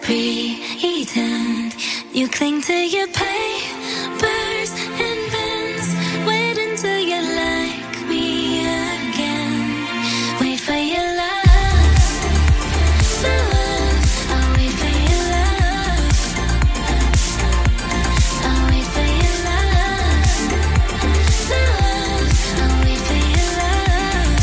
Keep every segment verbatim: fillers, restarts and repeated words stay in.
pretend. You cling to your papers and pens. Wait until you like me again. Wait for your love, love. I'll wait for your love. I'll wait for your love, love. I'll wait for your love.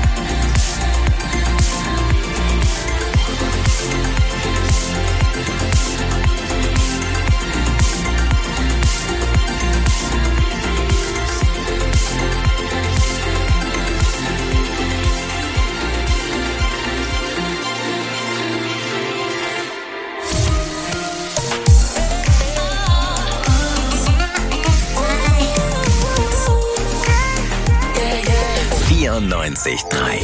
vierundneunzig Komma drei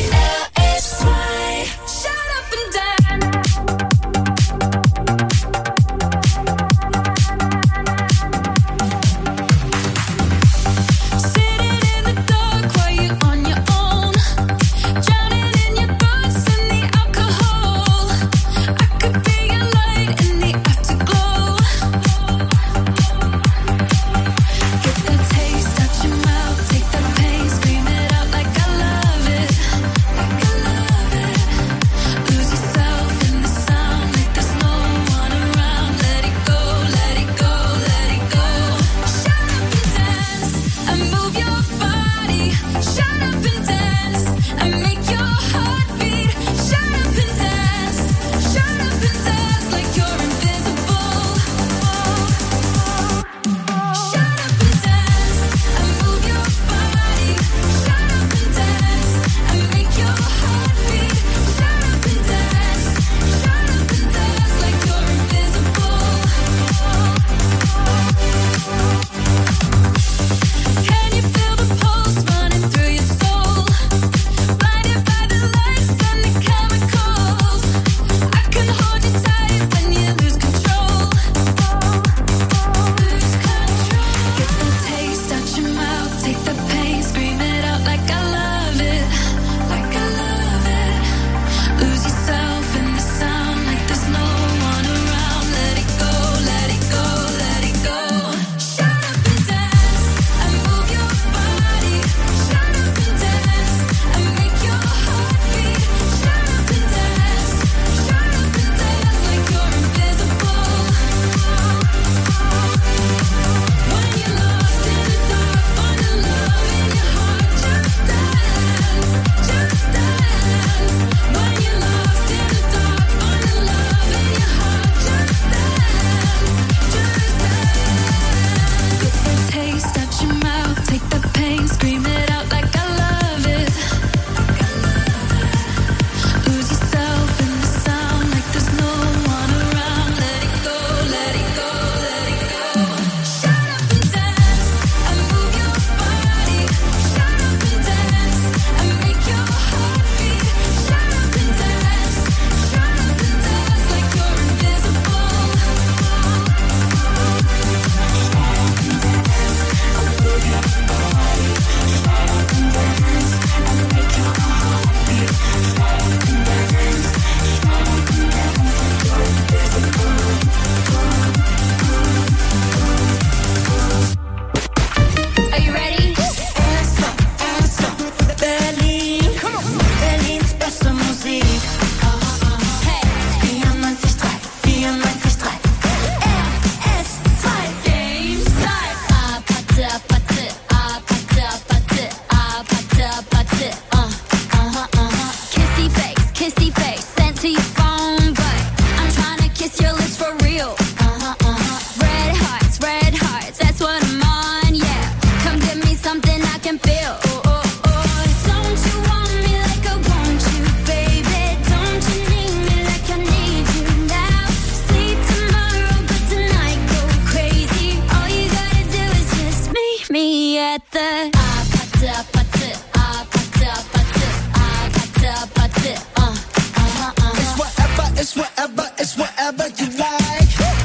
It's whatever, it's whatever you like.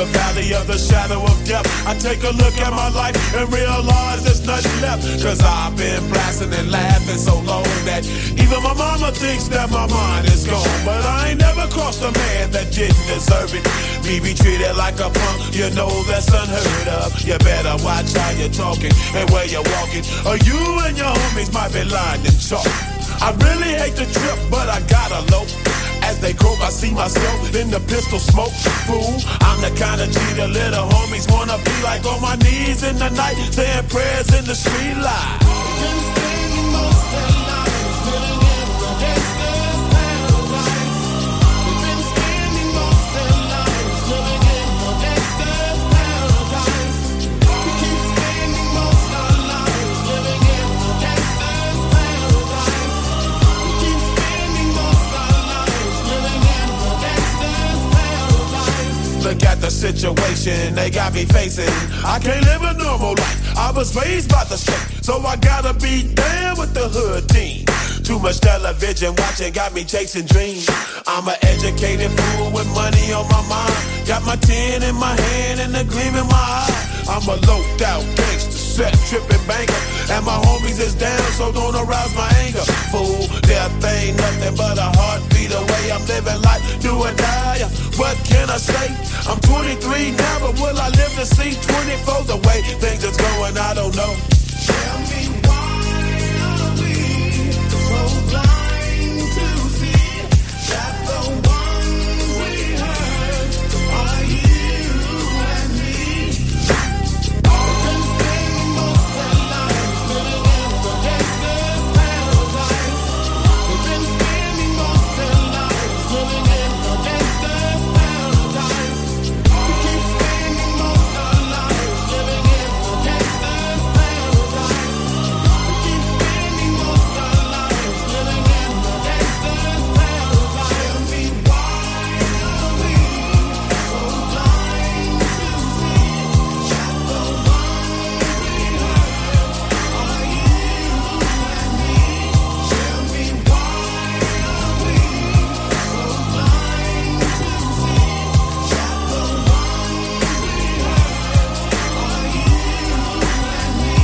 the valley of the shadow of death, I take a look at my life and realize there's nothing left. Cause I've been blasting and laughing so long that even my mama thinks that my mind is gone. But I ain't never crossed a man that didn't deserve it. Me be treated like a punk, you know that's unheard of. You better watch how you're talking and where you're walking, or you and your homies might be lying in chalk. I really hate the trip, but I gotta low. As they croak, I see myself in the pistol smoke. Fool, I'm the kind of G the little homies wanna be like, on my knees in the night, saying prayers in the street light. Been spending most of their lives living in the gangster's paradise. We've been spending most of their lives living in the gangster's paradise. We keep spending most of our lives living in the gangster's paradise. We keep spending most of our lives living in the gangster's paradise. Look at the situation they got me facing. I can't live a normal life. I was raised by the state, so I gotta be down with the hood team. Too much television watching got me chasing dreams. I'm an educated fool with money on my mind. Got my tin in my hand and a gleam in my eye. I'm a loped out gangster, set tripping banker, and my homies is down, so don't arouse my anger. Fool, death ain't nothing but a heartbeat away. I'm living life, do or die. What can I say? I'm twenty-three now, but will I live to see twenty-four? The way things is going, I don't know. Tell me why are we so blind to see that the ones we hurt are you and me? We've been spending most of our lives living in the gangster's paradise. We've been spending most of our lives living in the gangster's paradise. We keep spending most of our lives living in the gangster's paradise. We keep spending most of our lives living in the gangster's paradise. Tell me why are we so blind to see that the ones we hurt are you and me? Tell me why are we so blind to see that the ones we hurt are you and me?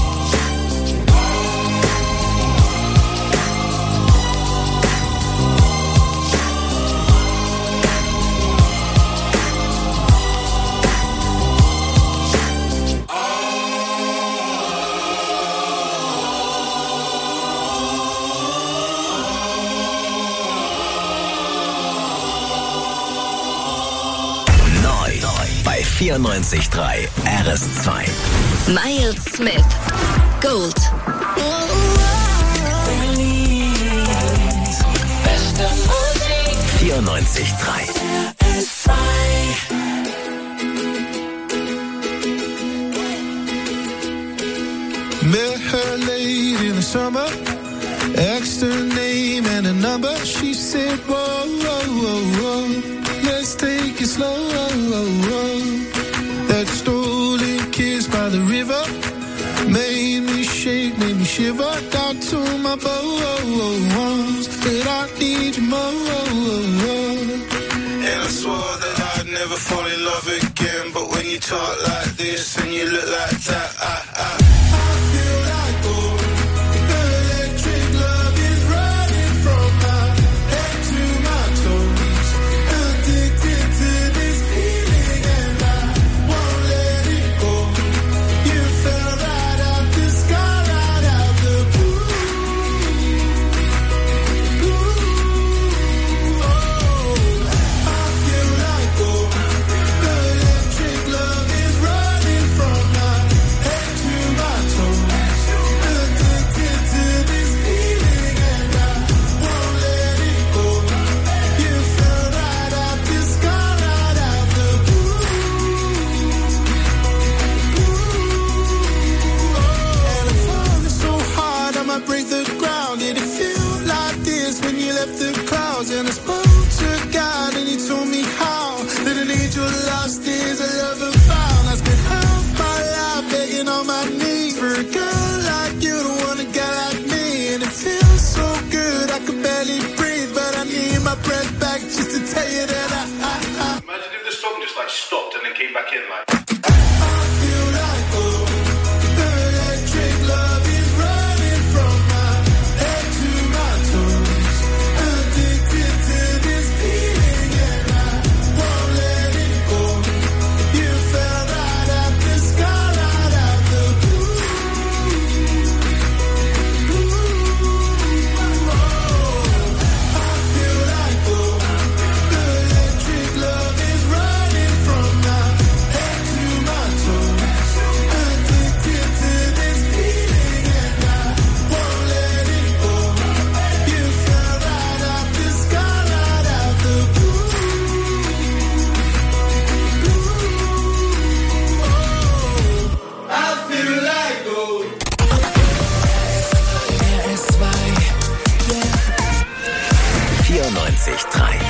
Neu bei vierundneunzig Komma drei R S zwei. Miles Smith, Gold. Beste Musik. vierundneunzig Komma drei. R S zwei. Met her late in the summer, asked her name and a number. She said, whoa, whoa, whoa, whoa, let's take it slow. That stolen kiss by the river made me shake, made me shiver. Down to my bones, said I need you more. And I swore that I'd never fall in love again. But when you talk like this and you look like that, I, I, I feel like gold. The electric love is running from my head to my toes. Addicted to this feeling and I won't let it go. You fell right out the sky, right out the blue. Ooh, oh, I feel like gold. The electric love is running from my head to my toes. Addicted to this feeling and I won't let it go. You fell right out the sky, right out the blue. And I'm falling so hard I might break the ground. Did it feel like this when you left the clouds? And I spoke to God and he told me how that an angel lost is a lover found. I spent half my life begging on my knees for a girl like you to want a guy like me. And it feels so good I could barely breathe, but I need my breath back just to tell you that I, I, I Imagine if the song just like stopped and then came feedback in, man. vierundneunzig Komma drei.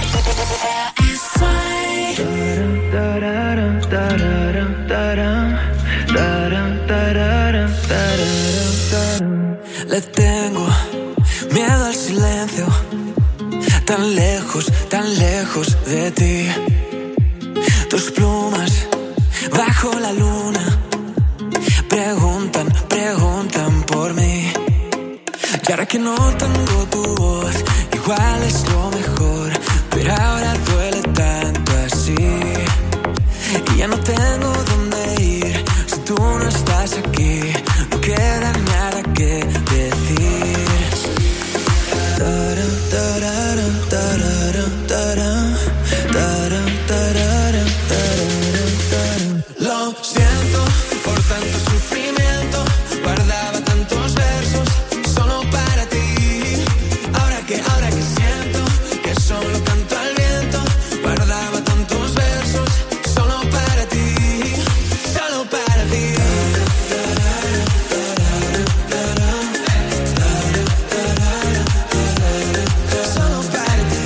Le tengo miedo al silencio, tan lejos, tan lejos de ti. Tus plumas bajo la luna preguntan, preguntan por mí. Y ahora que no tengo tu voz, igual es lo mejor, pero ahora duele tanto así. Y ya no tengo dónde ir si tú no estás aquí. No queda nada que decir. Taran, tararan, tararan, taran, taran, tararan, tararan, taran. Lo siento por tanto sufrimiento, guardaba tantos versos solo para ti. Ahora que, ahora que siento que solo canto al viento, guardaba tantos versos solo para ti, solo para ti. Solo para ti.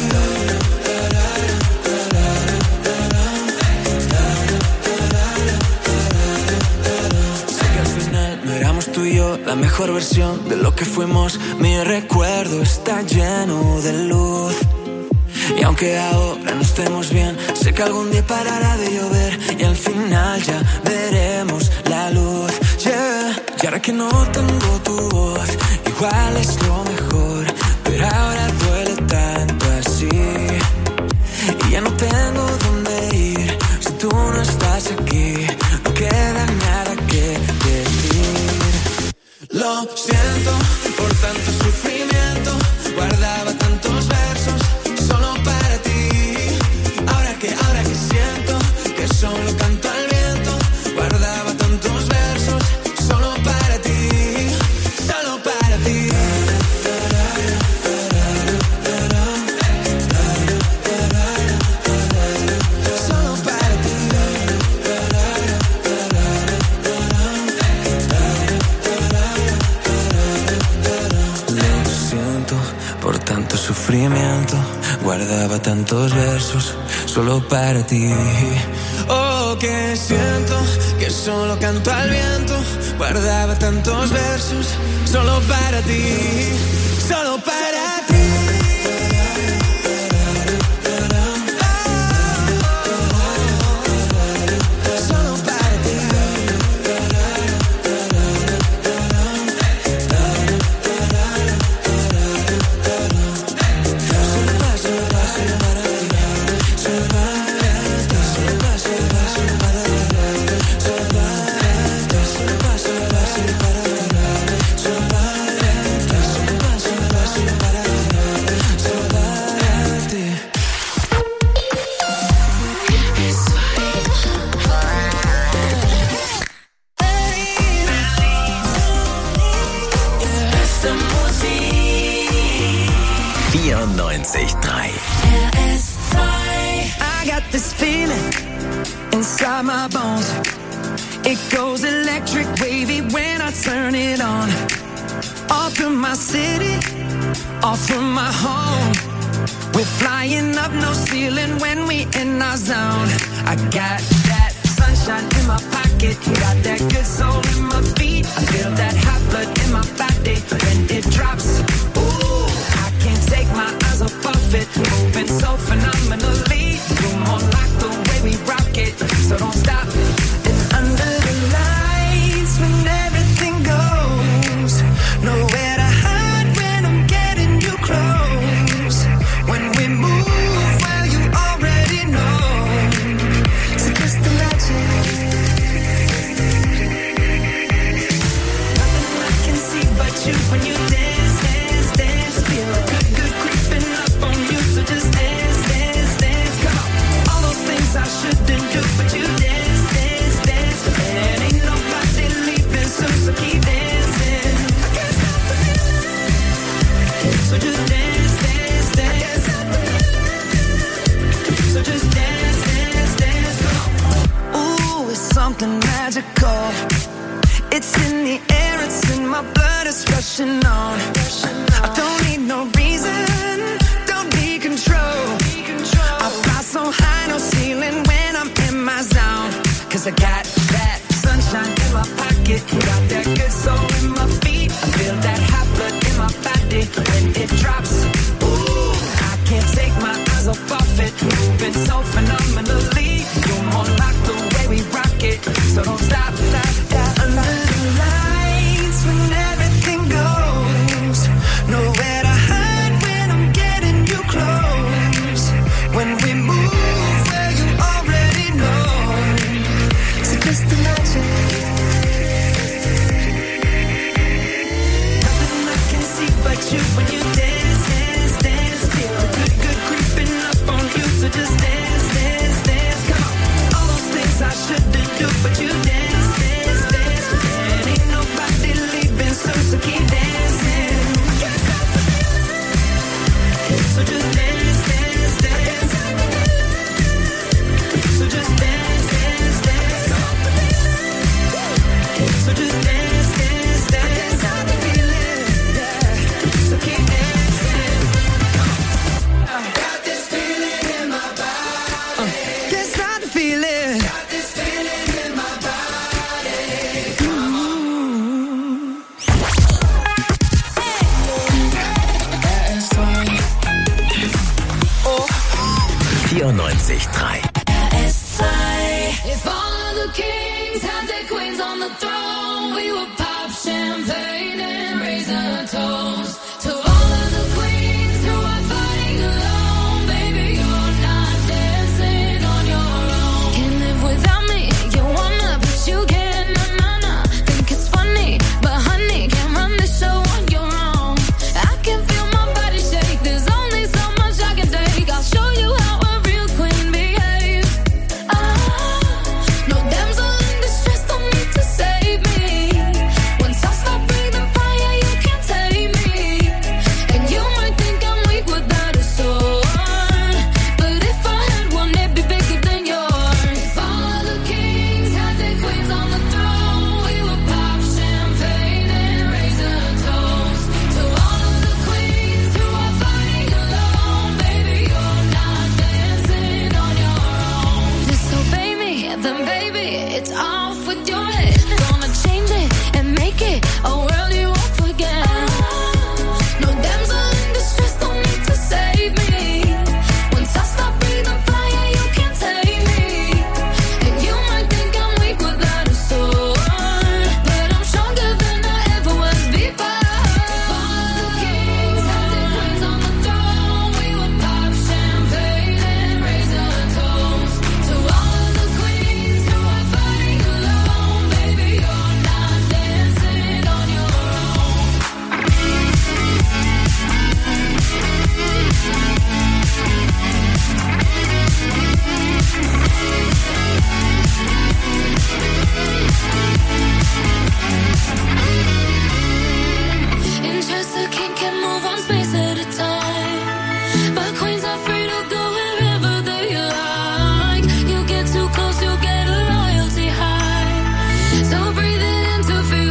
Sé que al final no éramos tú y yo la mejor versión de lo que fuimos. Mi recuerdo está lleno de luz. Y aunque ahora no estemos bien, sé que algún día parará de llover y al final ya veremos la luz. Yeah. Y ahora que no tengo tu voz, igual es lo mejor, pero ahora duele tanto así. Y ya no tengo dónde ir si tú no estás aquí. No queda nada que decir. Lo siento por tanto sufrimiento, guardaba tantos versos solo para ti. Ahora que, ahora que siento que solo canto al viento, guardaba tantos versos solo para ti, solo para ti. Solo para ti. Lo siento por tanto sufrimiento, guardaba tantos versos solo para ti. Oh, que siento que solo canto al viento, guardaba tantos versos solo para ti, solo para ti. Solo para ti. vierundneunzig Komma drei. I got this feeling inside my bones. It goes electric wavy when I turn it on. All through my city, all through my home. We're flying up, no ceiling when we in our zone. I got that sunshine in my pocket, got that good soul in my feet. I feel that hot blood in my body when it drops. Ooh, I can't take my eyes off of it, moving so phenomenally. You're more like the way we rock it, so don't stop. something magical. It's in the air, it's in my blood, it's rushing on. I don't need no reason, don't need control. I fly so high, no ceiling when I'm in my zone. Cause I got that sunshine in my pocket, got that good soul in my feet. I feel that hot blood in my body when it drops. Ooh, I can't take my eyes off of it, moving so phenomenally. You're more like the way we rock it, so don't stop, stop, stop. Under the lights when everything goes, nowhere to hide when I'm getting you close. When we move where you already know, so just imagine. Nothing I can see but you when you dance, dance, dance. Feel the good, good creeping up on you, so just dance, dance, dance. Come on, all those things I shouldn't do, but you dance, dance, dance. And ain't nobody leaving soon, so keep dancing. Can't stop the feeling, so just dance, dance, dance. So just dance, dance, dance. So just dance, dance, dance. Stop the feeling, yeah. So keep dancing. Got this feeling in my body. Uh, can't stop the feeling. Got this feeling in my body. Ooh. vierundneunzig Komma drei. If all of the kings had their queens on the throne, we would pop champagne and raise a toast to all of the queens who are fighting alone. Baby, you're not dancing on your own. Can't live without me, you wanna, but you can't. Na na na, think it's funny, but honey, can't run the show on your own. I can feel my body shake. There's only so much I can take. I'll show you how a real queen behaves. Ah, no damsel in distress, don't need to save me. Once I stop breathing fire, you can't tame me. And you might think I'm weak without a sword, but if I had one, it'd be bigger than yours. If all of the kings had their queens on the throne, we would pop champagne and raise a toast to all of the queens who are fighting alone. Baby, you're not dancing on your own. Disobey me, then baby, it's off with your head. Gonna change it and make it a world you won't forget. No damsel in distress, don't need to save me. Once I stop breathing fire, you can't tame me. And you might think I'm weak without a sword, but I'm stronger than I ever was before. If all of the kings had their queens on the throne, we would pop champagne and raise a toast to all of the queens who are fighting alone. Baby, you're not dancing on your own. In just a king can move one space at a time, but queens are free to go wherever they like. You get too close, you get a royalty high. So breathe it in to feel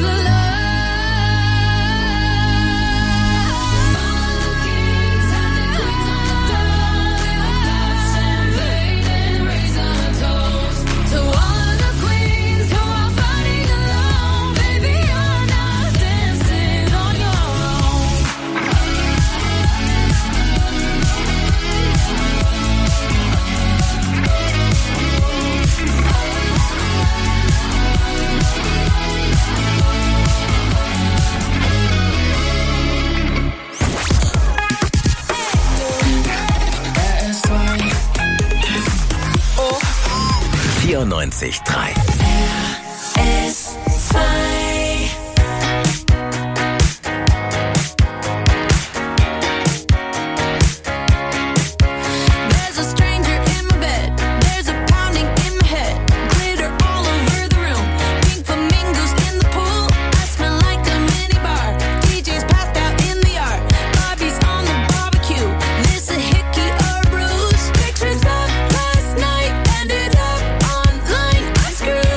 alive. All of the kings had their queens on the throne. We would pop champagne and raise a toast to all of the queens who are fighting alone. Baby, you're not dancing on your own. vierundneunzig Komma drei. S zwei. There's a stranger in my bed. There's a pounding in my head. Glitter all over the room. Pink flamingos in the pool. I smell like a minibar. D J's passed out in the yard. Bobby's on the barbecue. This a hickey or bruise. Pictures of last night ended up online. I'm screwed.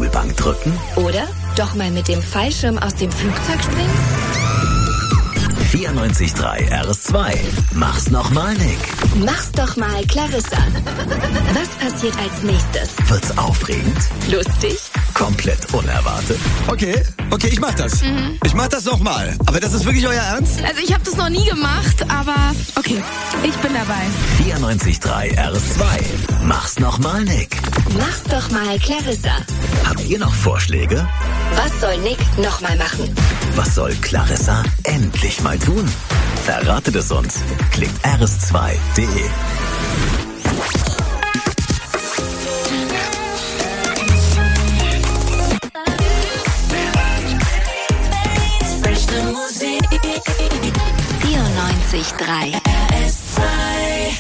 Schulbank drücken? Oder doch mal mit dem Fallschirm aus dem Flugzeug springen? vierundneunzig Komma drei R S zwei. Mach's nochmal, Nick. Mach's doch mal, Clarissa. Was passiert als nächstes? Wird's aufregend? Lustig? Komplett unerwartet? Okay, okay, ich mach das. Mhm. Ich mach das nochmal. Aber das ist wirklich euer Ernst? Also ich habe das noch nie gemacht, aber okay, ich bin dabei. vierundneunzig Komma drei R S zwei. Mach's nochmal, Nick. Mach's doch mal, Clarissa. Habt ihr noch Vorschläge? Was soll Nick nochmal machen? Was soll Clarissa endlich mal tun? Verratet es uns. Klickt r s zwei punkt d e. vierundneunzig Komma drei R S zwei.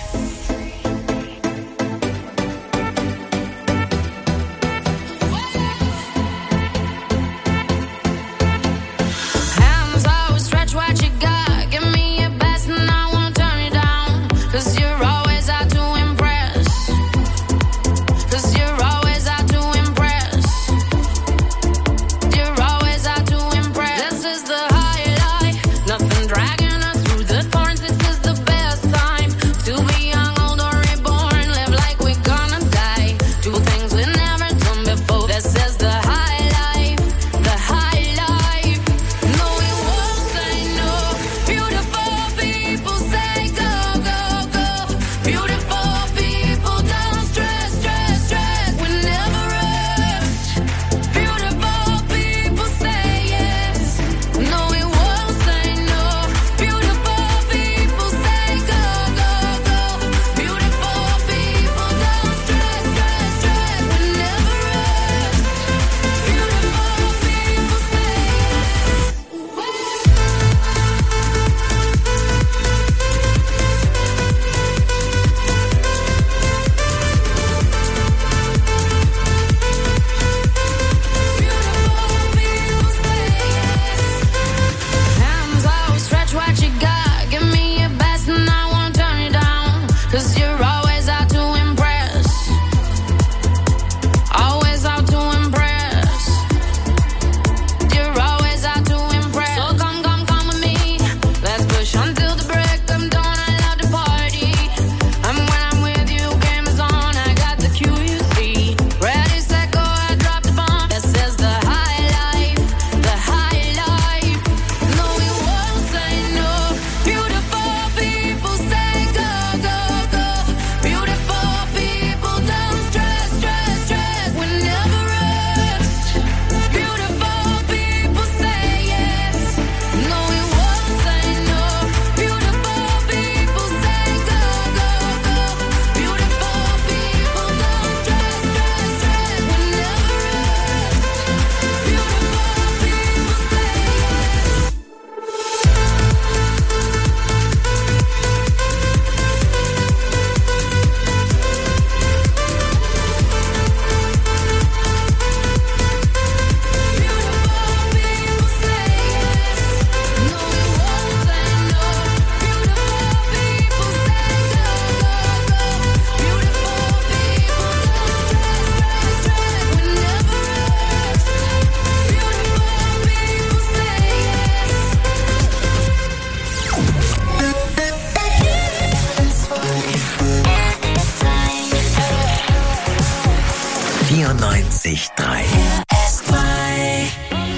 vierundneunzig Komma drei R S zwei.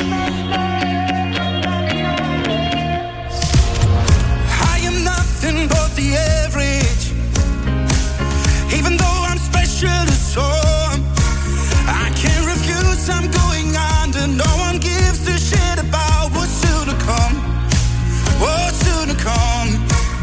I am nothing but the average. Even though I'm special to some, I can't refuse, I'm going under. No one gives a shit about what's soon to come. What's soon to come.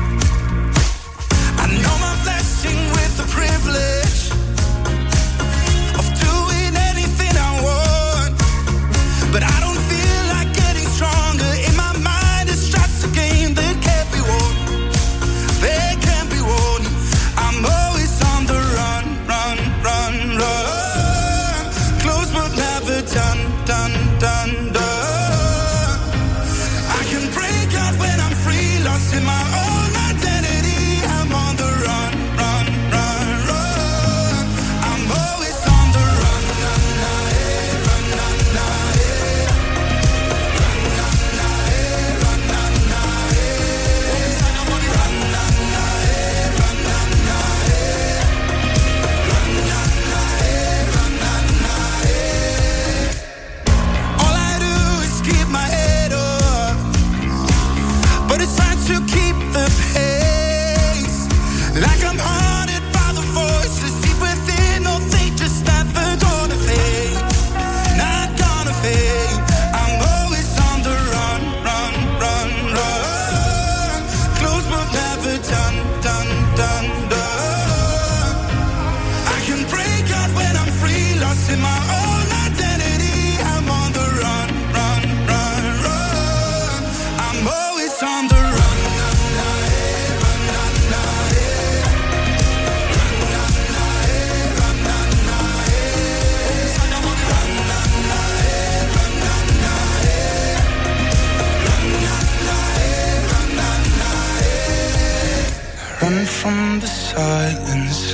I know my blessing with the privilege of doing anything I want, but I don't feel like getting stronger. In my mind it's just a game that can't be won. They can't be won. I'm always on the run.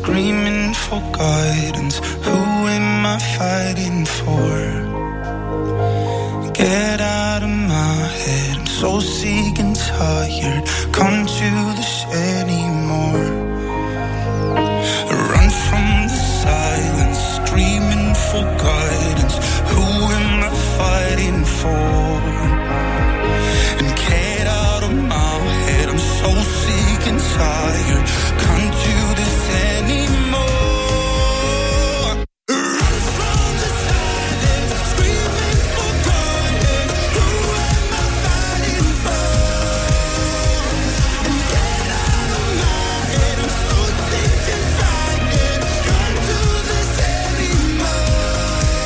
screaming for guidance. Who am I fighting for? Get out of my head, I'm so sick and tired. Can't do this anymore. Run from the silence, screaming for guidance. Who am I fighting for? And get out of my head, I'm so sick and tired. Can't do this anymore. Run from the silence, screaming for guidance. Who am I fighting for? And get out of my head, I'm so sick and tired. Can't do this anymore.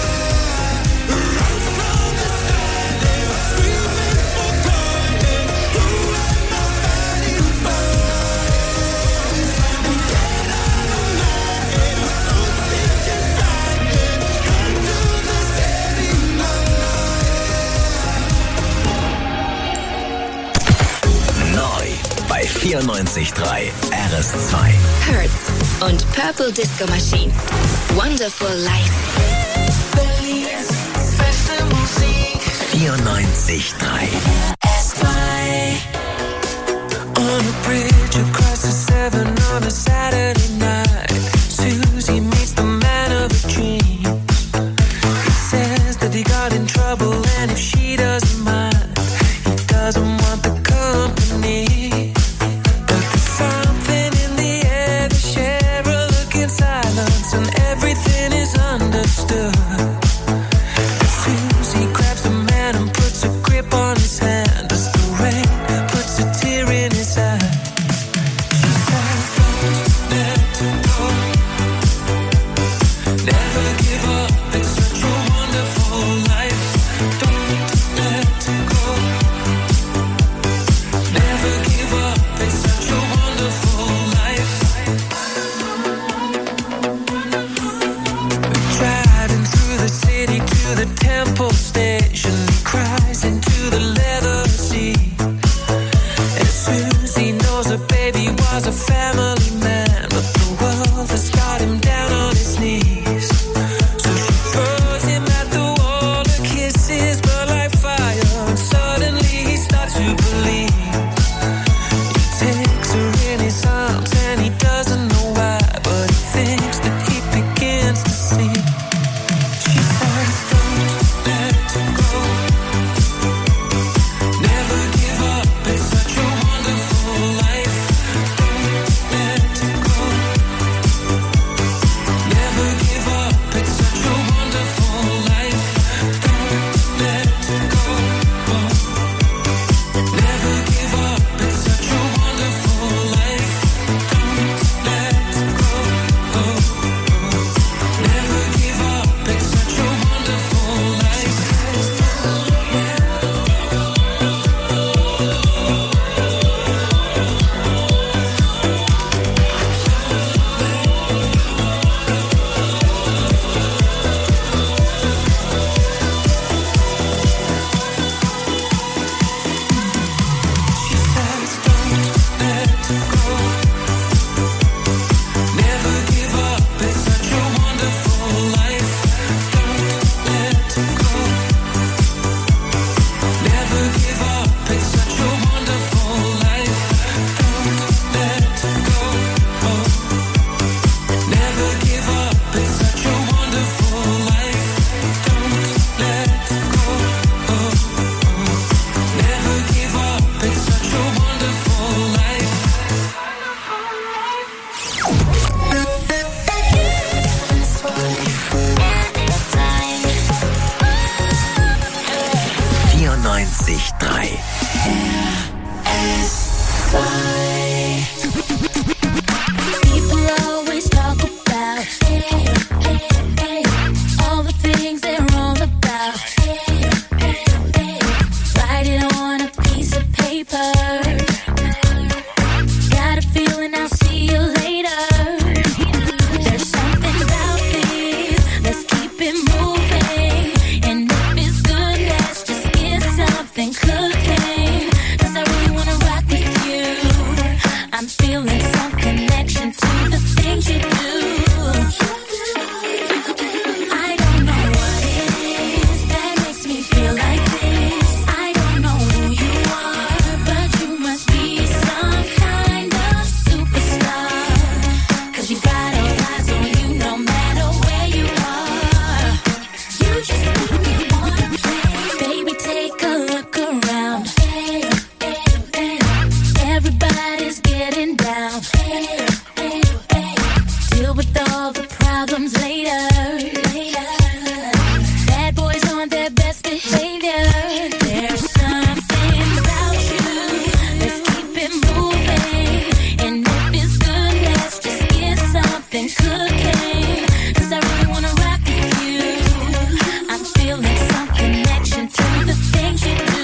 Run from the silence, screaming for guidance. Who am I fighting for? And get out of my head, I'm so sick and tired. Can't do this anymore. Neu bei vierundneunzig Komma drei R S zwei. Hertz und Purple Disco Machine. Wonderful Life. vierundneunzig Komma drei. On a bridge across the Severn on a Saturday night, Susie meets the man of her dreams. He says that he got in trouble and if she doesn't mind, he doesn't want the company. But there's something in the air, they share a look in silence and everything is understood. Susie grabs the man and puts a grip on his hand as the rain puts a tear in his eye. She says, don't than cocaine. 'Cause I really wanna rock with you. I'm feeling some connection through the things you do.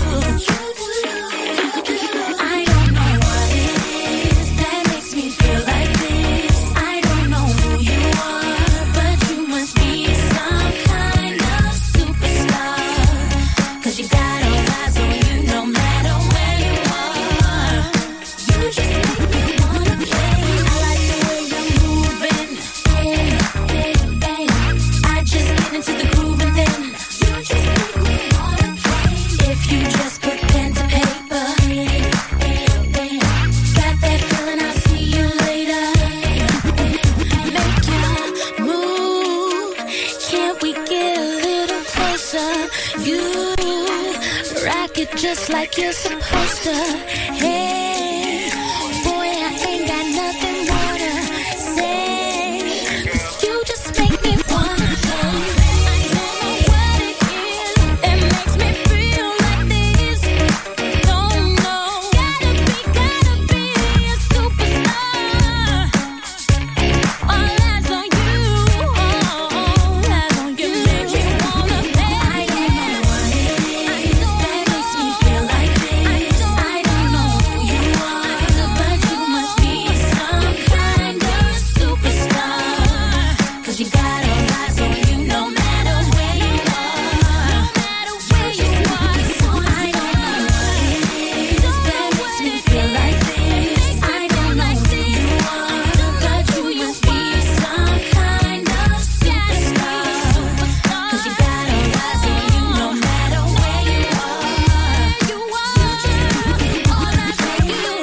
I don't know what it is that makes me feel like this. I don't know who you are, but you must be some kind of superstar. 'Cause you got all eyes on you no matter where you are. You just make me wanna play. I like the way you're moving. Hey, hey, hey. I just get into the groove and then you just make me wanna play. If you just put pen to paper, hey, hey, hey. Got that feeling, I'll see you later. Make your move. Can't we get a little closer? You rock it just like you're supposed to. Hey, boy, I ain't got nothing more to say. 'Cause you just make me wanna play. I don't know what it is that makes me feel like this. Don't know. Gotta be, gotta be a superstar. All eyes on you. All eyes on you. You make me wanna play. I don't know what it is that makes me feel like this. I don't know who you are, but you must be some kind of superstar. 'Cause you got all eyes on you no matter where you are. No matter where you are. I don't know what it is that makes me feel like this. I don't know who you are, but you must be some kind of superstar. 'Cause you got all eyes on you no matter where you are. You just make me wanna play.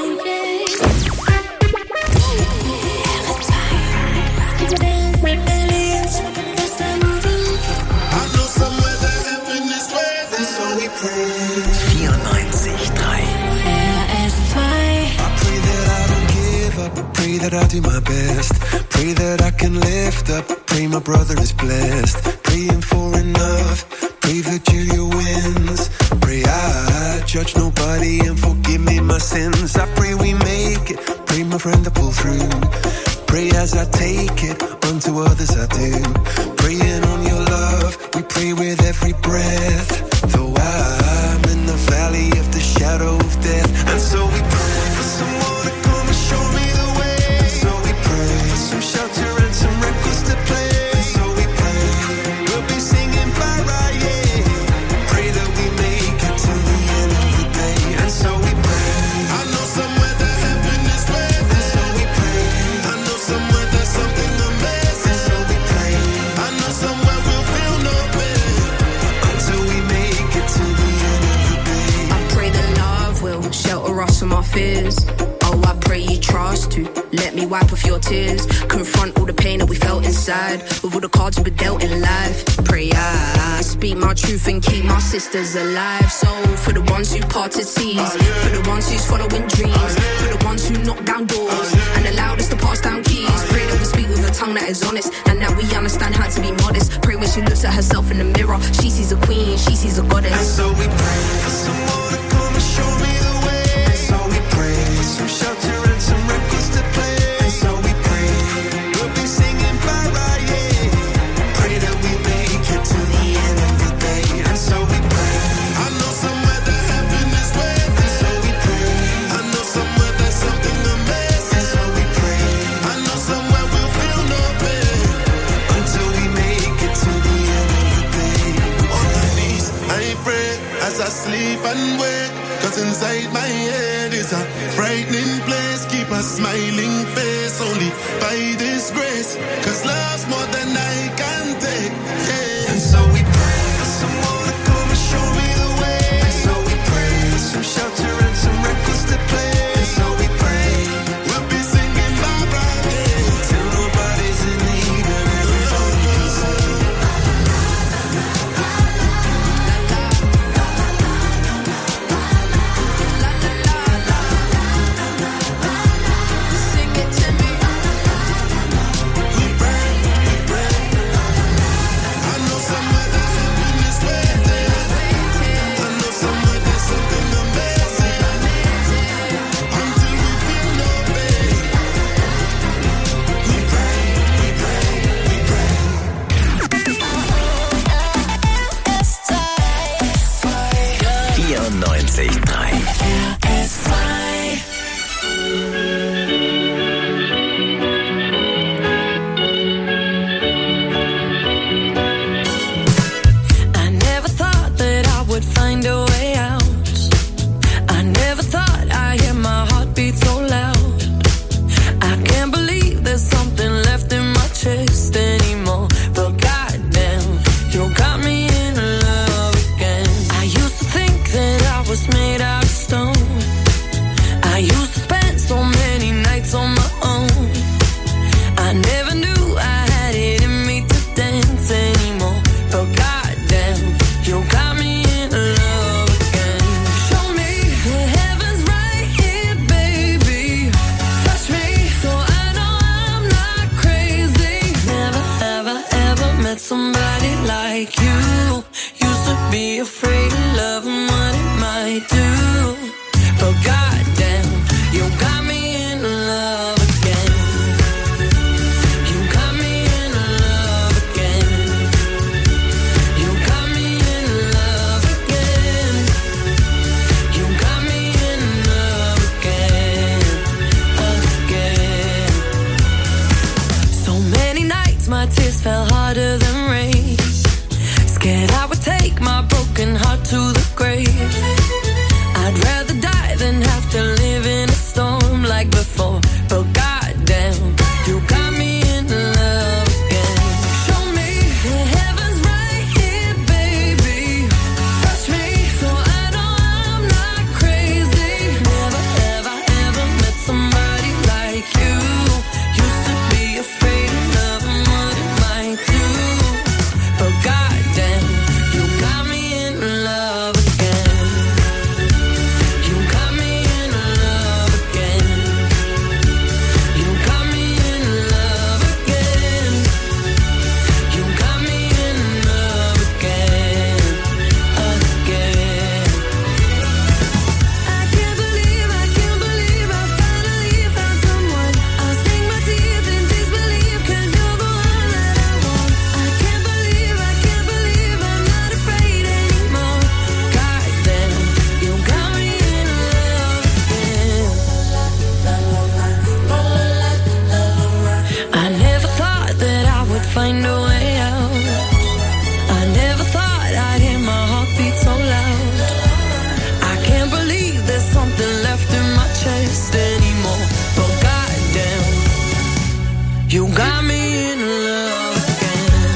I know somewhere that heaven is waiting, so we pray. vierundneunzig Komma drei. I pray that I don't give up. I pray that I do my best. Pray that I can lift up. Pray my brother is blessed. Praying for enough. Pray that Julia wins. Pray I judge nobody and forgive me my sins. I pray we make it. Pray my friend to pull through. Pray as I take it. Unto others I do. Praying on your love. We pray with every breath. Though I'm in the valley of the shadow of death. And so we pray for someone to come and show me the way. And so we pray for some shelter and some records to play. And so we pray we'll be singing bye right, yeah. Pray that we make it to the end of the day. And so we pray. I know somewhere that heaven is waiting, And so we pray. I know somewhere there's something amazing. And so we pray I know somewhere we'll feel no pain. until we make it to the end of the day. I pray that love will shelter us from our fears. Oh, I pray you trust to let me wipe off your tears. Confront all the pain that we felt inside with all the cards we were dealt in life. Pray I speak my truth and keep my sisters alive. So for the ones who parted seas, for the ones who's following dreams, for the ones who knock down doors and allowed us to pass down keys. Pray that we speak with a tongue that is honest and that we understand how to be modest. Pray when she looks at herself in the mirror, she sees a queen, she sees a And goddess. so we pray for someone to come and show me the way. And so we pray for some shelter and some records to play. And so we pray we'll be singing bye right, yeah. Pray that we make it to the end of the day. And so we pray. I know somewhere that heaven is waiting, And so we pray. I know somewhere there's something amazing. And so we pray I know somewhere we'll feel no pain. until we make it to the end of the day. On my knees, I pray as I sleep and wake. 'Cause inside my head is a frightening place. Keep a smiling face only by this grace. 'Cause love's more than I can take. Yeah. And so we pray for someone to come and show me the way. And so we pray for some shelter and some records to play. And so we pray We'll be singing bye bye, yeah. till nobody's in need and everybody can sing. Sing it to me. We pray, we pray. I know somebody like you. Used to be afraid of love and what it might do. But goddamn, you got me in love again. You got me in love again. You got me in love again. You got me in love again, again. So many nights my tears fell harder than rain. Scared I would take my broken heart to the grave. I'd rather die than have to live in a storm like before. But goddamn, you got me in love again. Show me the heavens right here, baby. Touch me so I know I'm not crazy. Never, ever, ever met somebody like you. Used to be afraid of love and what it might do. But goddamn, you got me in love again. You got me in love again. You got me in love again. You got me in love again, again. I can't believe, I can't believe I finally found someone. I'll sink my teeth in disbelief 'cause you're the one that I want. I can't believe, I can't believe I'm not afraid anymore. Goddamn, you got me in love again. I never thought that I would find a way out. I never thought I'd hear my heartbeat so loud. I can't believe there's something left in my chest anymore. But goddamn, you got me in love again.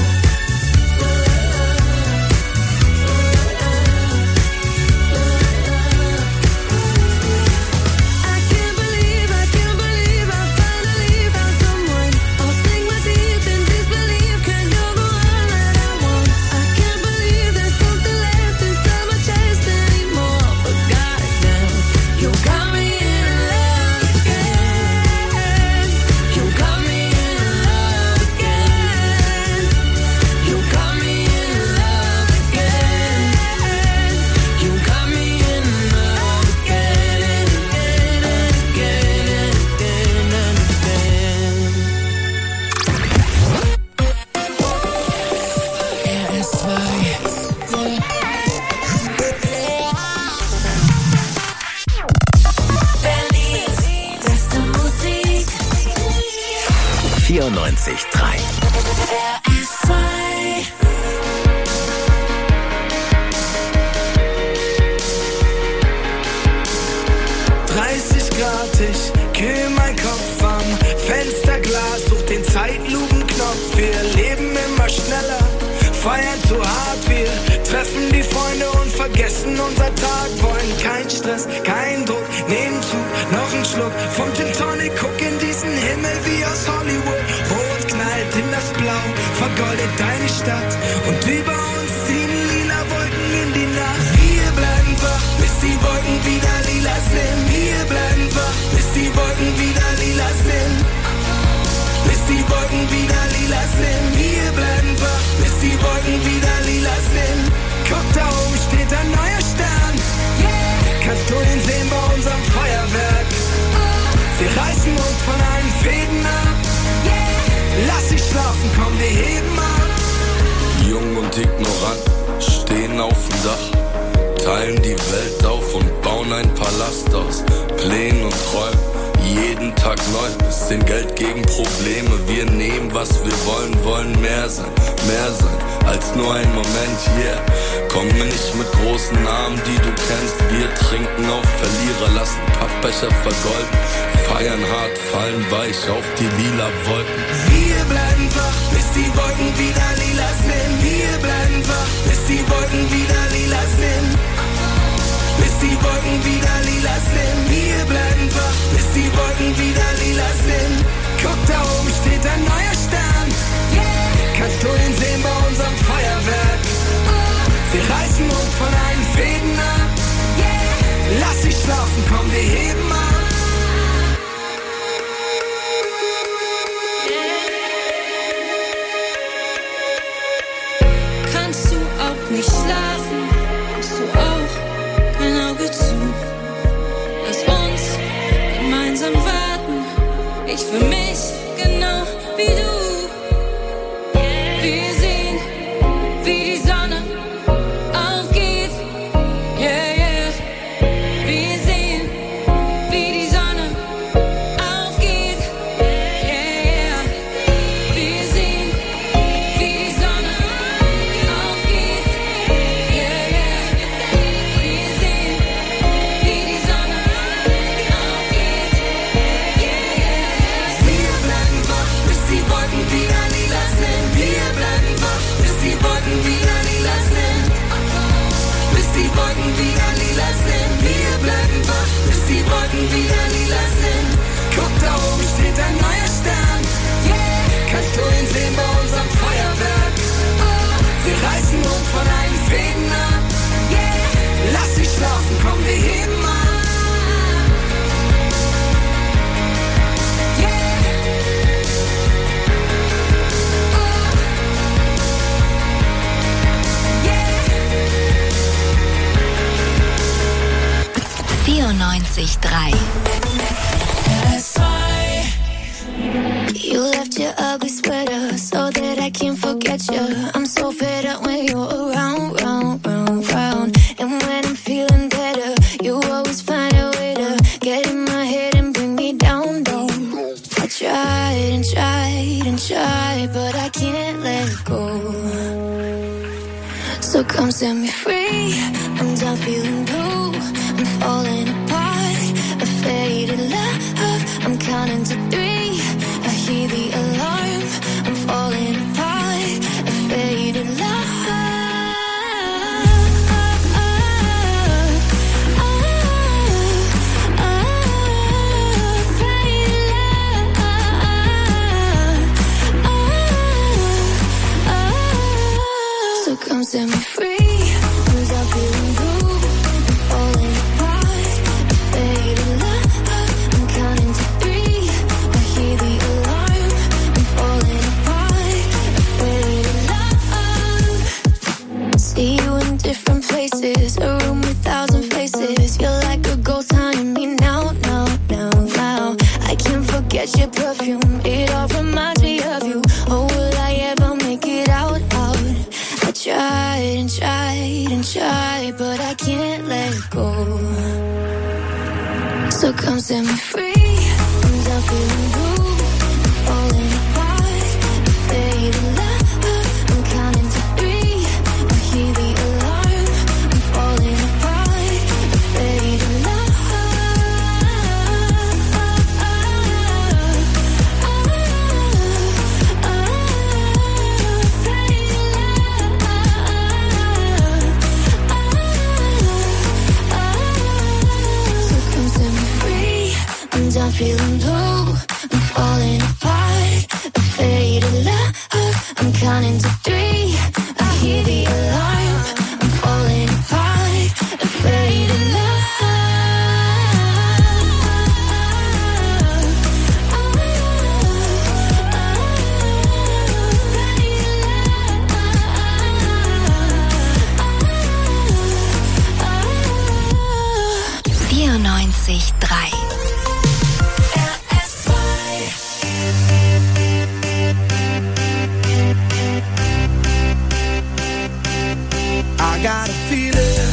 I can't believe, I can't believe I finally found someone. I'll sink my teeth in disbelief 'cause you're the one that I want. I can't believe there's something left inside my chest anymore. But goddamn, you got me in love again. You got me in love again. You got me in love again. You got me in love again and again and again and again and Berlins beste Musik. vierundneunzig Komma drei. R S zwei. dreißig Grad, ich kühl mein Kopf am Fensterglas, such den Zeitlupenknopf. Wir leben immer schneller, feiern zu hart. Wir treffen die Freunde und vergessen unser Tag. Wollen kein Stress, kein Druck, nehmen Zug, noch ein Schluck vom Gin Tonic. Guck in diesen Himmel wie aus Hollywood. Rot knallt in das Blau, vergoldet deine Stadt. Und über uns ziehen lila Wolken in die Nacht. Wir bleiben wach, bis die Wolken wieder lila sind. Wir bleiben wach, bis die Wolken wieder lila sind. Bis die Wolken wieder lila sind. Wir bleiben wach, bis die Wolken wieder lila sind. Guck, da oben steht ein neuer Stern. Kannst du ihn sehen bei unserem Feuerwerk? Wir reißen uns von allen Fäden ab. Lass dich schlafen, komm, wir heben ab. Jung und ignorant, stehen auf dem Dach, teilen die Welt auf und bauen ein Palast aus Plänen und Träumen. Jeden Tag neu, bisschen Geld gegen Probleme. Wir nehmen, was wir wollen, wollen mehr sein, mehr sein als nur ein Moment, yeah. Komm mir nicht mit großen Namen, die du kennst. Wir trinken auf Verlierer, lassen Pappbecher vergolden. Feiern hart, fallen weich auf die lila Wolken. Wir bleiben wach, bis die Wolken wieder lila sind. Wir bleiben wach, bis die Wolken wieder lila sind. Bis die Wolken wieder lila sind. Wir bleiben wach, bis die Wolken wieder lila sind. Guck, da oben steht ein neuer Stern. Kannst du ihn sehen bei unserem Feuerwerk? Wir reißen uns von allen Fäden ab. Lass dich schlafen, komm, wir heben ab. vierundneunzig Komma drei. You left your ugly sweater so that I can't forget you. I'm so fed up when you're around, round, round, round. And when I'm feeling better, you always find a way to get in my head and bring me down, down. I tried and tried and tried, but I can't let go. So come set me free. I'm done feeling blue. I'm falling apart. A faded love. I'm counting to three. I hear the alarm. I'm falling apart. A faded love. So come set me free. I'm done feeling blue. I'm falling apart. A faded love. I'm counting to three. I hear the alarm. I'm falling apart. A faded love. See you in different places. A room with thousand faces. You're like a ghost haunting me now, now, now, now. I can't forget your perfume. It all reminds me of you. Oh, will I ever make it out, out? I tried and tried and tried, but I can't let go. So come set me free. I'm done feeling blue. I'm falling apart. A faded love. I'm counting to three. I hear the alarm. I'm falling apart. A faded love. I'm done feeling blue. I'm falling apart. A faded love. I'm counting to three. I hear the alarm. I'm falling apart. A faded love. vierundneunzig Komma drei. I got a feeling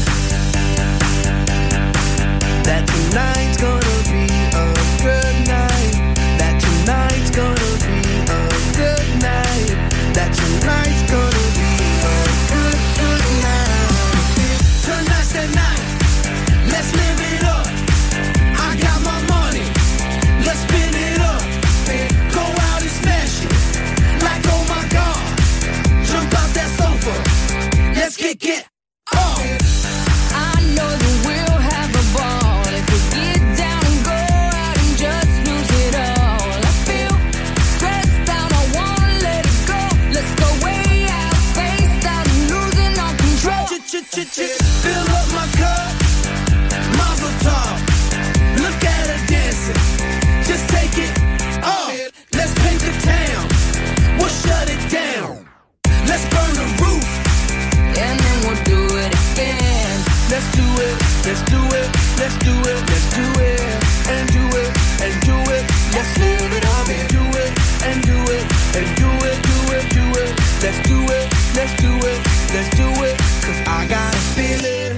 that tonight's gonna be a good night. That tonight's gonna be a good night. That tonight's gonna be a good, good night. Tonight's the night. Let's live it up. I got my money. Let's spin it up. Go out and smash it. Like, oh my God. Jump out that sofa. Let's kick it. Oh. I know that we'll have a ball if we get down and go out and just lose it all. I feel stressed out, I wanna let it go. Let's go way out, spaced out, and losing all control. Fill up my cup, Mazel tov. Look at her dancing, just take it off. Let's paint the town, we'll shut it down. Let's burn the roof, and then we'll do it again. Let's do it, let's do it, let's do it, let's do it, and do it, and do it. Let's live it up and do it, and do it, and do it, do it, do it. Let's do it, let's do it, let's do it. Cause I got a feeling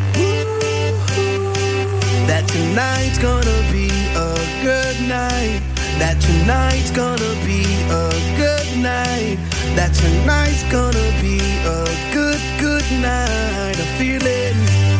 that tonight's gonna be a good night. That tonight's gonna be a good night. That tonight's gonna be a good, good night. A feeling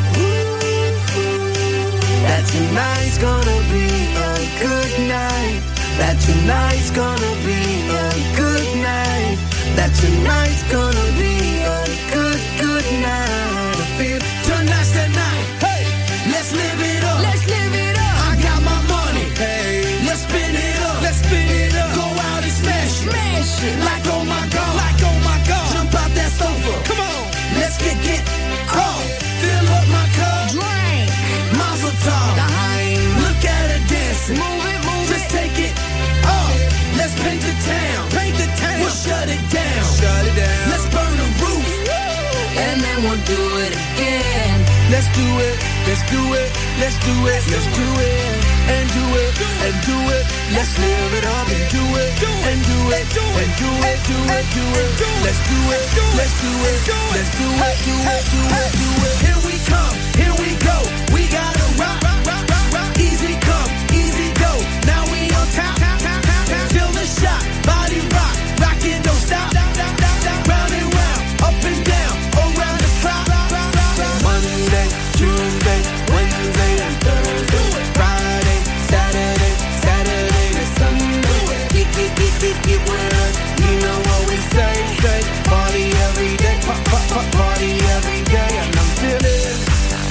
that tonight's gonna be a good night. That tonight's gonna be a good night. That tonight's gonna be a good, good night. I feel tonight's the night. Hey, let's live it up. Let's live it up. I got my money. Hey, let's spin it up. Let's spin it up. Go out and smash it. Smash it. Like oh my God. Like oh my God. Jump out that sofa. Come on. Let's get get off. Fill up my cup. Drink. Mazel tov. Look at her dancing. Move it, move Just it. take it off. Let's paint the town. Paint the town. We'll shut it down. Shut it down. Let's burn the roof. And then we'll do it again. Let's do it, let's do it, let's do it, let's do it, and do it, and do it. Let's live it up and do it, and do it, and do it, do it, do it. Let's do it, let's do it, let's do it, do it, do it, do it. Here we come, here we go. We gotta rock, rock, rock, rock. Easy come, easy go. Now we on top, feel the shot, body rock, rock it, don't stop. Round and round, up and down, around the clock. Monday, Tuesday, Wednesday, and Thursday, Friday, Saturday, Saturday to Sunday. Get, get, get, get, get with us. You know what we say, say. Party every day, pop, pop, pop, party every day, and I'm feeling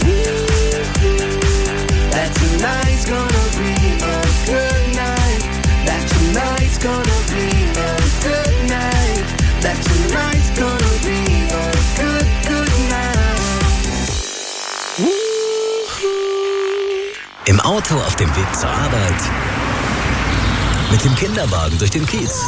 that tonight's gonna be a good night. That tonight's gonna be a good night. That tonight's gonna be a good, good night. Im Auto auf dem Weg zur Arbeit, mit dem Kinderwagen durch den Kiez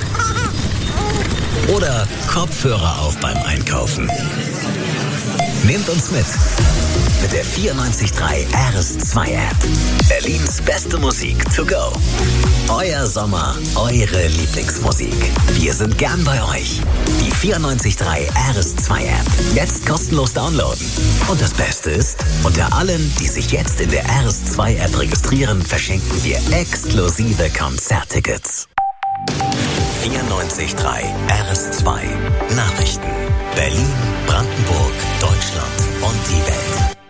oder Kopfhörer auf beim Einkaufen. Nehmt uns mit mit der vierundneunzig Komma drei R S zwei App. Berlins beste Musik to go. Euer Sommer, eure Lieblingsmusik. Wir sind gern bei euch. Die vierundneunzig Komma drei R S zwei App. Jetzt kostenlos downloaden. Und das Beste ist, unter allen, die sich jetzt in der R S zwei App registrieren, verschenken wir exklusive Konzerttickets. vierundneunzig Komma drei R S zwei Nachrichten. Berlin, Brandenburg, Deutschland und die Welt.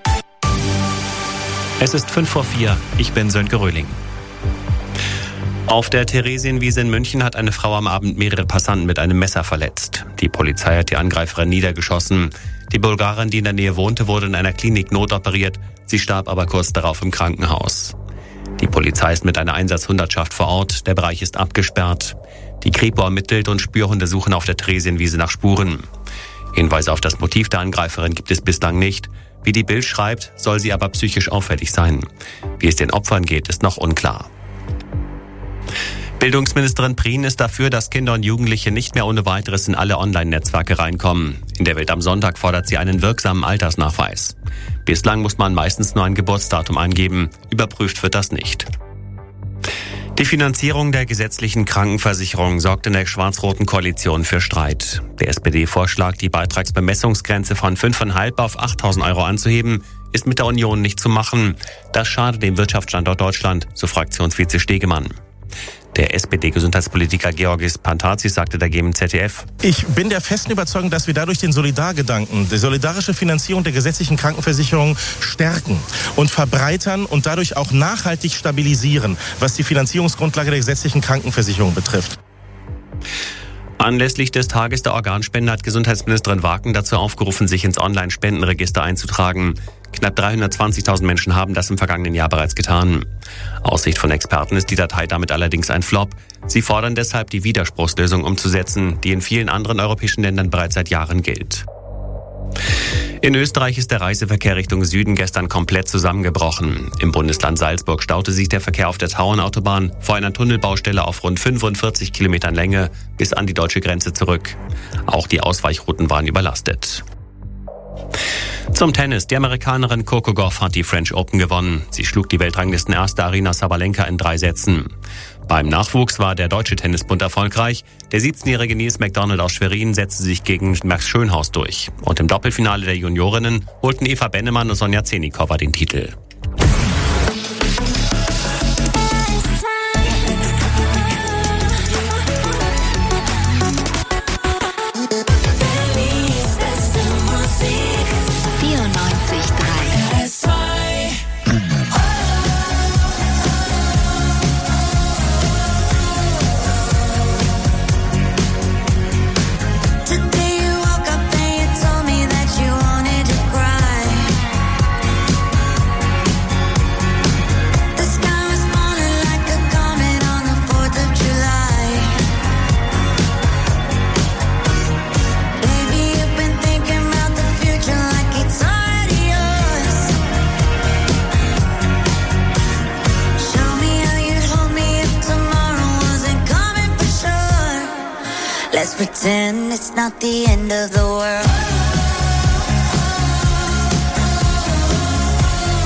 Es ist fünf vor vier. Ich bin Sönke Röhling. Auf der Theresienwiese in München hat eine Frau am Abend mehrere Passanten mit einem Messer verletzt. Die Polizei hat die Angreiferin niedergeschossen. Die Bulgarin, die in der Nähe wohnte, wurde in einer Klinik notoperiert. Sie starb aber kurz darauf im Krankenhaus. Die Polizei ist mit einer Einsatzhundertschaft vor Ort. Der Bereich ist abgesperrt. Die Kripo ermittelt und Spürhunde suchen auf der Theresienwiese nach Spuren. Hinweise auf das Motiv der Angreiferin gibt es bislang nicht. Wie die Bild schreibt, soll sie aber psychisch auffällig sein. Wie es den Opfern geht, ist noch unklar. Bildungsministerin Prien ist dafür, dass Kinder und Jugendliche nicht mehr ohne weiteres in alle Online-Netzwerke reinkommen. In der Welt am Sonntag fordert sie einen wirksamen Altersnachweis. Bislang muss man meistens nur ein Geburtsdatum eingeben. Überprüft wird das nicht. Die Finanzierung der gesetzlichen Krankenversicherung sorgt in der schwarz-roten Koalition für Streit. Der S P D-Vorschlag, die Beitragsbemessungsgrenze von fünftausendfünfhundert auf achttausend Euro anzuheben, ist mit der Union nicht zu machen. Das schadet dem Wirtschaftsstandort Deutschland, so Fraktionsvize Stegemann. Der S P D-Gesundheitspolitiker Georgis Pantazis sagte dagegen im Z D F: Ich bin der festen Überzeugung, dass wir dadurch den Solidargedanken, die solidarische Finanzierung der gesetzlichen Krankenversicherung stärken und verbreitern und dadurch auch nachhaltig stabilisieren, was die Finanzierungsgrundlage der gesetzlichen Krankenversicherung betrifft. Anlässlich des Tages der Organspende hat Gesundheitsministerin Waken dazu aufgerufen, sich ins Online-Spendenregister einzutragen. Knapp dreihundertzwanzigtausend Menschen haben das im vergangenen Jahr bereits getan. Aus Sicht von Experten ist die Datei damit allerdings ein Flop. Sie fordern deshalb, die Widerspruchslösung umzusetzen, die in vielen anderen europäischen Ländern bereits seit Jahren gilt. In Österreich ist der Reiseverkehr Richtung Süden gestern komplett zusammengebrochen. Im Bundesland Salzburg staute sich der Verkehr auf der Tauernautobahn vor einer Tunnelbaustelle auf rund fünfundvierzig Kilometern Länge bis an die deutsche Grenze zurück. Auch die Ausweichrouten waren überlastet. Zum Tennis. Die Amerikanerin Coco Gauff hat die French Open gewonnen. Sie schlug die Weltranglistenerste Aryna Sabalenka in drei Sätzen. Beim Nachwuchs war der Deutsche Tennisbund erfolgreich. Der siebzehnjährige Nils McDonald aus Schwerin setzte sich gegen Max Schönhaus durch. Und im Doppelfinale der Juniorinnen holten Eva Bennemann und Sonja Zenikova den Titel. Let's pretend it's not the end of the world.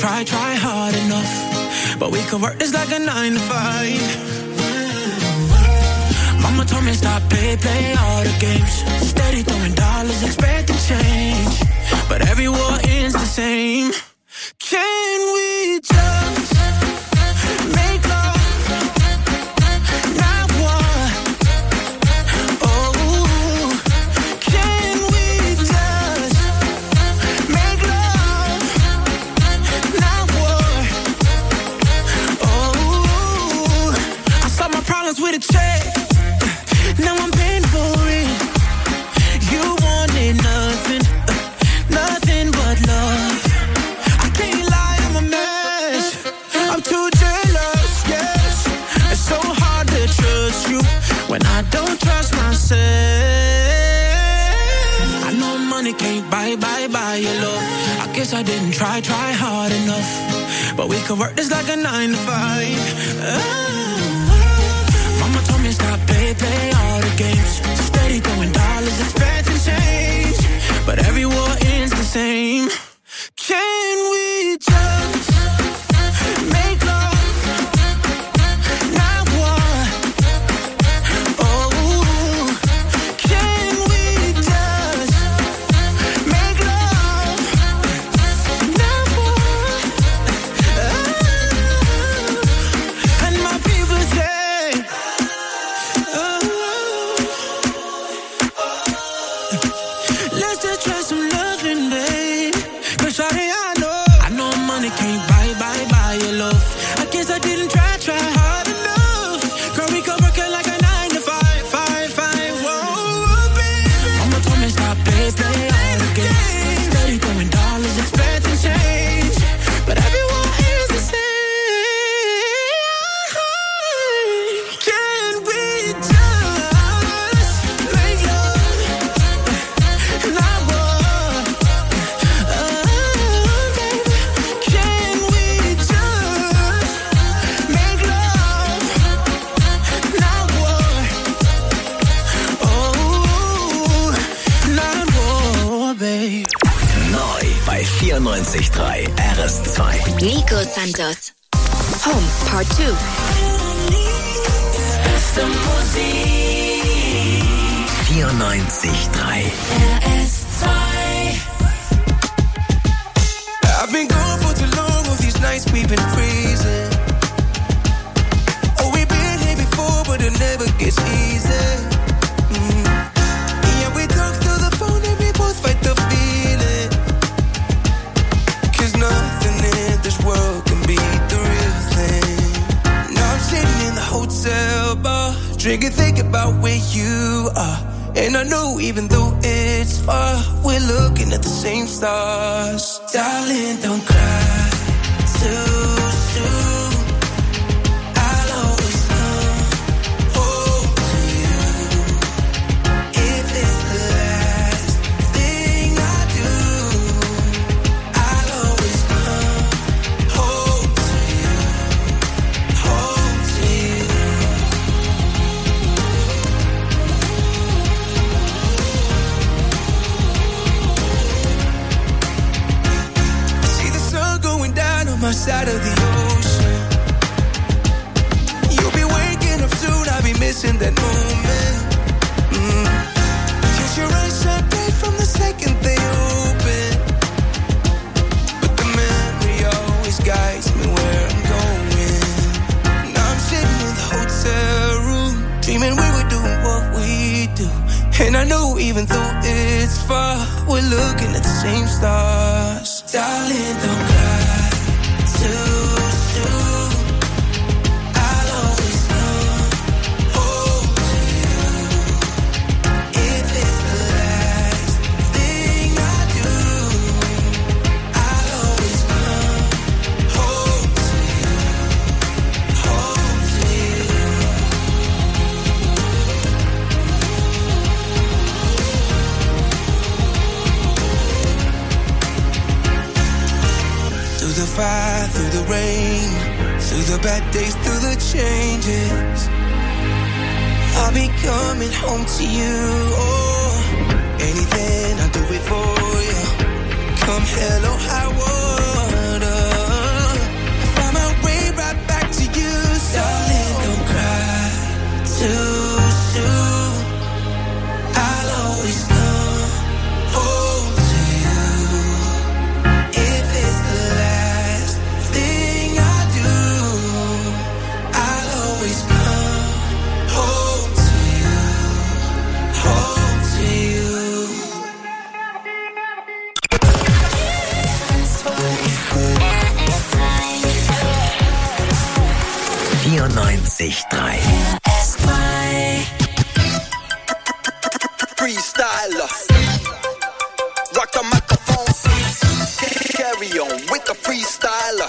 try, try hard enough. But we could work this like a nine to five. Mama told me stop, play, play all the games. Steady throwing dollars, expecting change. But every war ends the same. Can we just make love, not war? Oh, can we just make love, not war? Oh, I solved my problems with a check. Now I'm paying for it. You wanted nothing, uh, nothing but love. I can't lie, I'm a mess. I'm too jealous, yes. It's so hard to trust you when I don't trust myself. I know money can't buy, buy, buy your love. I guess I didn't try, try hard enough. But we could work this like a nine to five. Oh. Mama told me stop, play, play all the games. Steady throwing dollars, expecting change. But every war ends the same. Can we just make love, not war? Oh, can we just make love, not war? Oh, and my people say, let's just try some loving, babe. Cause shawty, I know, I know money can't buy, buy, buy your love. I guess I didn't try, try hard enough. Girl, we could work it like a nine to five, five, five, whoa, baby. Mama told me stop, play, play all the games. Steady throwing dollars, expecting change. But everyone is the same. Can we just make love, not war? Oh, baby. Can we just make love, not war? Oh, not war, babe. Neu bei vierundneunzig Komma drei R S zwei. Nico Santos. Home Part two. Beste Musik. vierundneunzig Komma drei. R S zwei. I've been gone for too long, all these nights we've been freezing. Oh, we've been here before, but it never gets easy. Mm. Yeah, we talk through the phone and we both fight the feeling. Cause nothing in this world can beat the real thing. Now I'm sitting in the hotel bar, drinking, thinking about where you are. And I know even though it's far, we're looking at the same stars. Darling, don't cry too soon. I'll always come home to you. If it's the last thing I do, I'll always come home to you, home to you. See the sun going down on my side of the ocean. You'll be waking up soon, I'll be missing that moment. Mm. Cause your eyes shine bright from the second they open. But the memory always guides me where I'm going. Now I'm sitting in the hotel room, dreaming we were doing what we do. And I know even though it's far, we're looking at the same stars. Darling, don't cry too soon. I'll always come home to you. If it's the last thing I do, I'll always come home to you, home to you. Through the fire, through the rain, through the bad days, through the changes, I'll be coming home to you. Oh, anything I'll do it for you. Come hell or high water. vierundneunzig Komma drei. Freestyler, rock the microphone, carry on with the freestyler.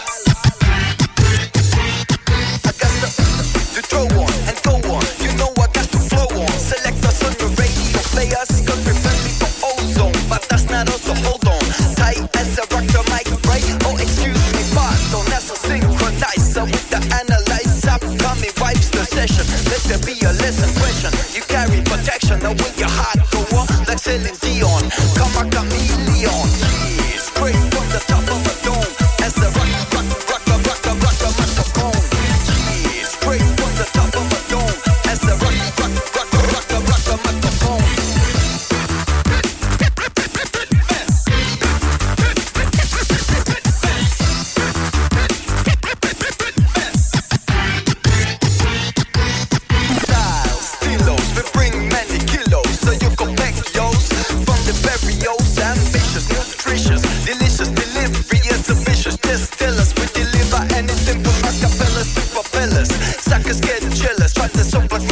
I got to, to throw on and go on, you know I got to flow on. Select us on the radio, play us, cause we're friendly for ozone. But that's not us, so hold on, tight as I rock the mic, right? Oh, excuse me, pardon, that's a synchronizer with the analyzer. Coming wipes the session, let there be a lesson question. You carry protection, now with your heart go on, like Celine Dion. Come a chameleon, yeah, straight from the top of a dome. As I rock, rock, rock, rock, rock, rock, rock the microphone. Yeah, straight from the top of a dome. As I rock, rock, rock, rock, rock, rock the microphone. Styles, stilos, we bring many kilos, so you can back yours. From the barrios, ambitious, nutritious, delicious delivery is a vicious. Just tell us we deliver anything from acapellas to propellers. Suckers get jealous, try to so